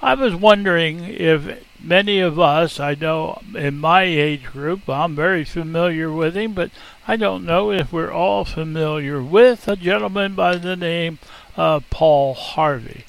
I was wondering if many of us, I know in my age group, I'm very familiar with him, but I don't know if we're all familiar with a gentleman by the name of Paul Harvey.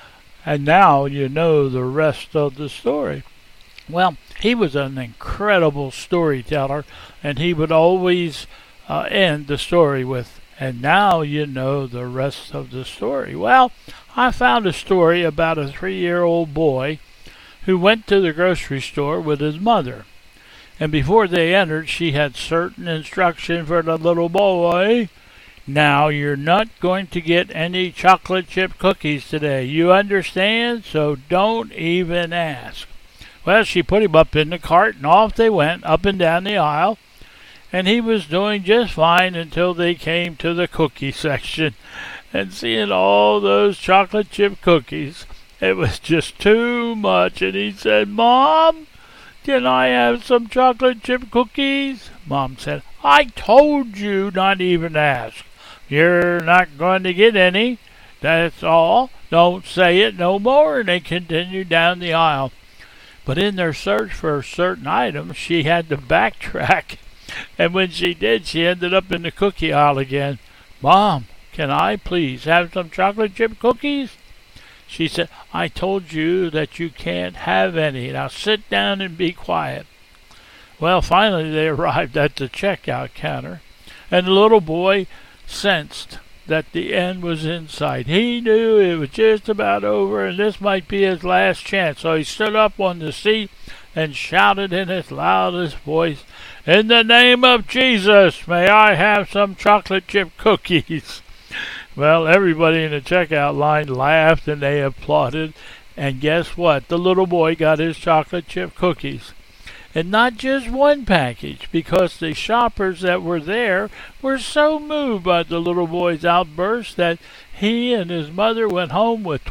And now you know the rest of the story. Well, he was an incredible storyteller, and he would always end the story with, and now you know the rest of the story. Well, I found a story about a 3-year-old boy who went to the grocery store with his mother. And before they entered, she had certain instruction for the little boy. Now, you're not going to get any chocolate chip cookies today. You understand? So don't even ask. Well, she put him up in the cart, and off they went, up and down the aisle. And he was doing just fine until they came to the cookie section. And seeing all those chocolate chip cookies, it was just too much. And he said, "Mom, can I have some chocolate chip cookies?" Mom said, "I told you not even ask. You're not going to get any. That's all. Don't say it no more." And they continued down the aisle. But in their search for certain items, she had to backtrack. And when she did, she ended up in the cookie aisle again. "Mom, can I please have some chocolate chip cookies?" She said, "I told you that you can't have any. Now sit down and be quiet." Well, finally they arrived at the checkout counter, and the little boy sensed that the end was in sight. He knew it was just about over, and this might be his last chance. So he stood up on the seat and shouted in his loudest voice, "In the name of Jesus, may I have some chocolate chip cookies?" Well, everybody in the checkout line laughed and they applauded. And guess what? The little boy got his chocolate chip cookies. And not just one package, because the shoppers that were there were so moved by the little boy's outburst that he and his mother went home with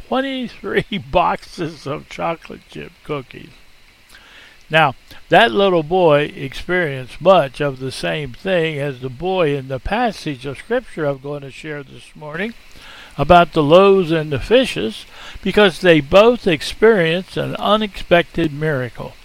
23 boxes of chocolate chip cookies. Now, that little boy experienced much of the same thing as the boy in the passage of Scripture I'm going to share this morning about the loaves and the fishes, because they both experienced an unexpected miracle.